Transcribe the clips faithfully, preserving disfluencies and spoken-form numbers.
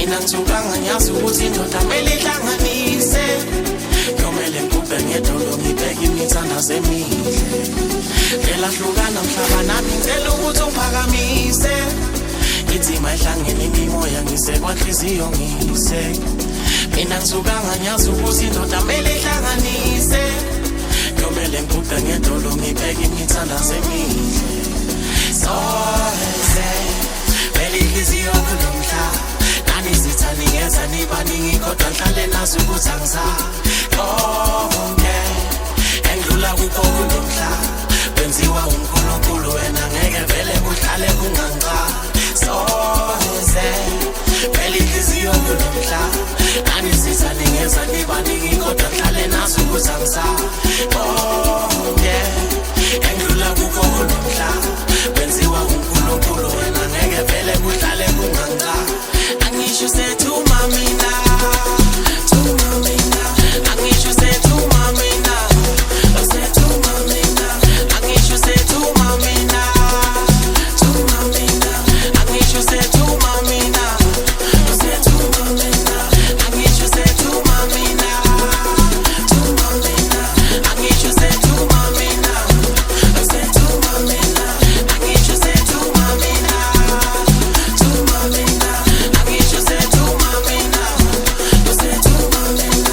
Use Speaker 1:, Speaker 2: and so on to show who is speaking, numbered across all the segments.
Speaker 1: mina ngisukanga ngiyazi ukuthi indoda mele ihlanganise yomele ngikube ngedolo ngibheke imithandazo emihle phela hlukana mhlaba nami ngicela ukuthi ungiphakamise ithi mayihlangene imimoya ngisekwa inhliziyo ngise mina ngisukanga ngiyazi ukuthi indoda mele ihlanganise yomele ngikube ngedolo ngibheke imithandazo emihle soze vele inhliziyo kulomhlaba nani sithani ngeza nibaningi kodwa nhlale nazi ukuthi angisakonke engidlula kukho kulomhlaba benziwa uNkulunkulu wena ngeke vele kuhlale kunganqa soze vele inhliziyo kulomhlaba nani sithani ngeza nibaningi kodwa nhlale nazi ukuthi angisakonke engidlula kukho kulomhlaba benziwa uNkulunkulu wena ngeke vele kuhlale kunganqa angisho sethu mamina tu mamina angisho sethu mamina sethu mamina angisho sethu mamina tu mamina angisho sethu mamina sethu mamina angisho sethu mamina tu mamina angisho sethu mamina sethu mamina angisho sethu mamina tu mamina angisho sethu mamina sethu mamina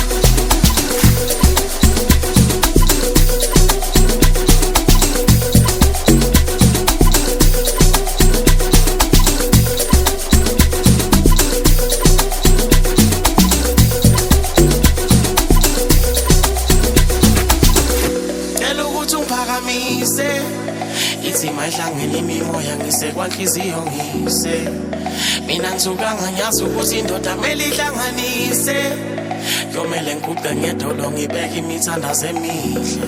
Speaker 1: Ngicela ukuthi ungiphakamise ithi mayihlangene imimoya ngisekwa inhliziyo ngise mina ngisukanga ngiyazi ukuthi indoda mele ihlanganise yomele ngiguqe ngedolo ngibeke imithandazo emihle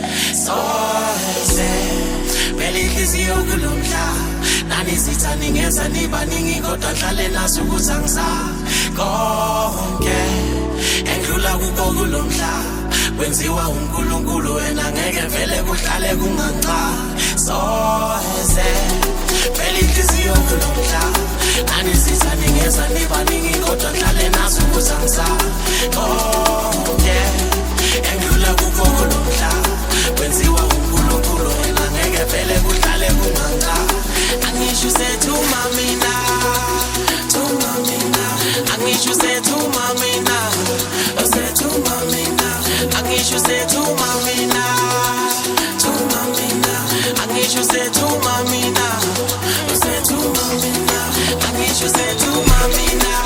Speaker 1: soze vele inhliziyo kulomhlaba nani sithani ngeza nibaningi kodwa nhlale nazi ukuthi angisakonke engidlula kukho kulomhlaba wenziwa uNkulunkulu wena ngeke vele kuhlale kunganqa soze vele inhliziyo kulomhlaba nani sithani ngeza nibaningi kodwa nhlale nazi ukuthi angisakonke engidlula kukho kulomhlaba wenziwa uNkulunkulu wena ngeke vele kuhlale kunganqa angisho sethu mamina tu mamina angisho sethu mamina sethu mamina angisho sethu mamina tu mamina angisho sethu mamina sethu mamina angisho sethu mamina